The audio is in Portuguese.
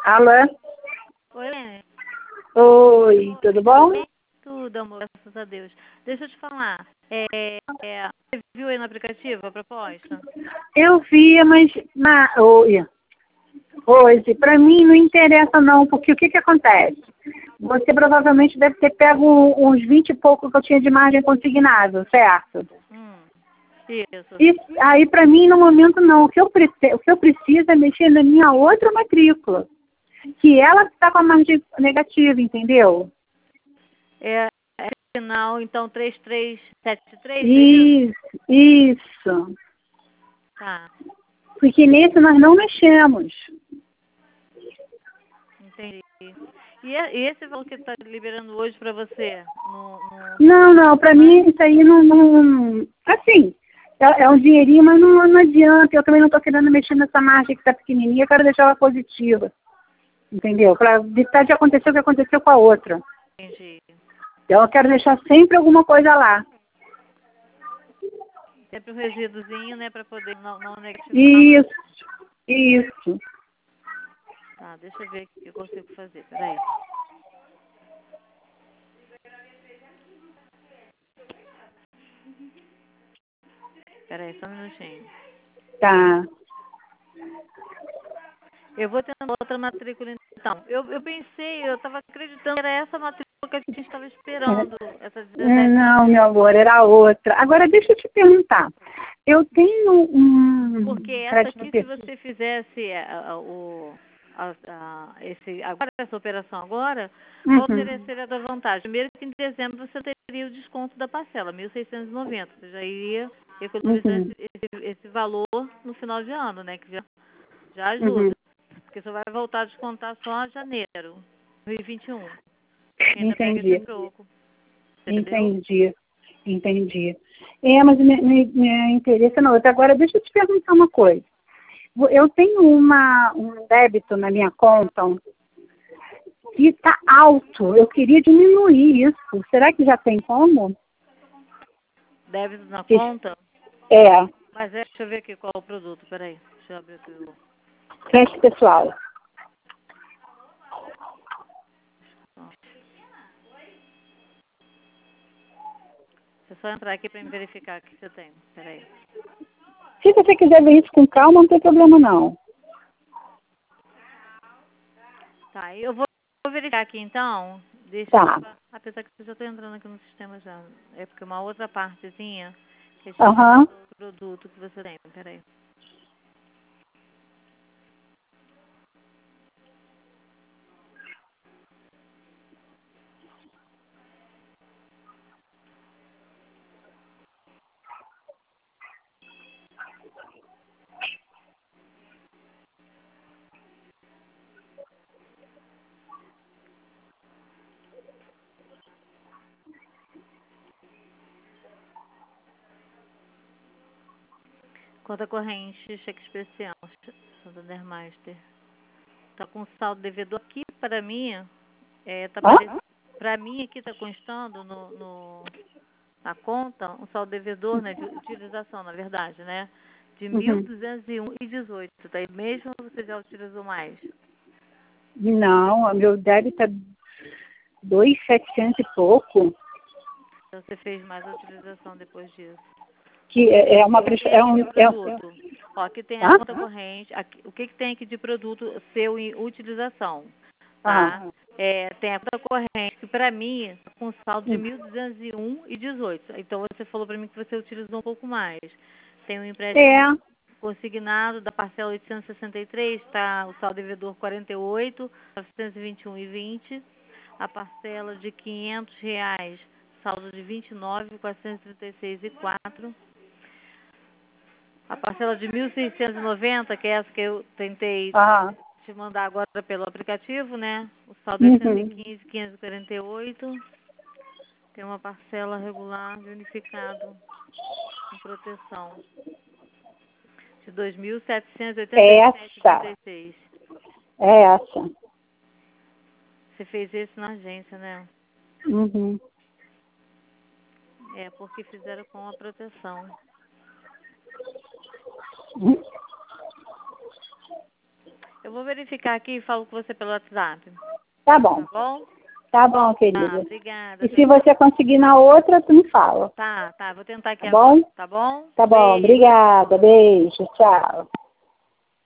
Alô? Oi, Helene. Oi, tudo bom? Tudo, amor, graças a Deus. Deixa eu te falar. Você viu aí no aplicativo a proposta? Eu vi, mas hoje, para mim não interessa não, porque o que que acontece? Você provavelmente deve ter pego uns 20 e pouco que eu tinha de margem consignado, certo? Isso. E aí para mim no momento não, o que eu preciso é mexer na minha outra matrícula, que ela está com a margem negativa, entendeu? É final, então, 3373, é isso? Isso. Tá, Porque nesse nós não mexemos. entendi. E esse valor que está liberando hoje para você? Não, para mim isso aí não. Assim, é um dinheirinho, mas não adianta. Eu também não estou querendo mexer nessa margem que está pequenininha, eu quero deixar ela positiva. Entendeu? Para evitar de acontecer o que aconteceu com a outra. Entendi. Então eu quero deixar sempre alguma coisa lá. Sempre um resíduozinho, né, para poder não negativar mais. Isso. Tá, deixa eu ver o que eu consigo fazer. Peraí. Peraí, só um minutinho. Tá. Eu vou tendo outra matrícula, então. Eu pensei, eu estava acreditando que era essa matrícula que a gente estava esperando, essa 17. Não, meu amor, era outra. Agora deixa eu te perguntar. Eu tenho um Porque essa crédito aqui, se pessoal. você fizesse agora essa operação agora, qual seria a da vantagem? Primeiro que em dezembro você teria o desconto da parcela, 1.690. Você já iria economizar esse valor no final de ano, né? Que já ajuda. Porque você vai voltar a descontar só em janeiro, 2021. E ainda pega esse troco. Entendeu? Entendi. Mas me interessa não. Agora, deixa eu te perguntar uma coisa. Eu tenho um débito na minha conta que está alto. Eu queria diminuir isso. Será que já tem como? Débito na conta? É. Mas deixa eu ver aqui qual é o produto. Peraí, deixa eu abrir aqui o... Crédito pessoal. Deixa eu só entrar aqui para me verificar o que você tem. Peraí. Se você quiser ver isso com calma, não tem problema não. Tá, eu vou verificar aqui então. Deixa Tá. apesar que eu já estou entrando aqui no sistema já. É porque uma outra partezinha que a gente Aham. o produto que você tem. Peraí. Conta corrente, cheque especial, Santander Master. Tá com saldo devedor aqui para mim. Tá para mim aqui tá constando na conta um saldo devedor, né, de utilização, na verdade, né, de 1.201,18. Tá aí mesmo ou você já utilizou mais? Não, meu débito é 2.700 e pouco. Então você fez mais a utilização depois disso. Que é uma Produto. Ó, aqui tem a Hã? conta corrente. Aqui, o que tem aqui de produto seu em utilização? Ah, Tá? Tem a conta corrente, que para mim, com saldo de 1.201,18. Então você falou para mim que você utilizou um pouco mais. Tem um empréstimo consignado da parcela 863, tá? O saldo devedor 48, 921,20. A parcela de R$ 500, saldo de 29.436,04. A parcela de 1.690, que é essa que eu tentei te mandar agora pelo aplicativo, né? O saldo é 115.548. Tem uma parcela regular de unificado com proteção de 2.787,36. É essa. Você fez isso na agência, né? É porque fizeram com a proteção. Eu vou verificar aqui e falo com você pelo WhatsApp. Tá bom. Tá bom? Tá bom, Tá, querida. obrigada. E se você conseguir na outra, tu me fala. Tá, vou tentar aqui Tá agora. bom? Tá bom? Tá bom, Beijo. obrigada. Beijo, tchau.